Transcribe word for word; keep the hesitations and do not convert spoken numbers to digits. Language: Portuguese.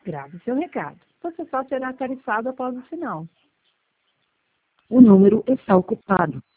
Grave seu recado. Você só será tarifado após o sinal. O número está ocupado.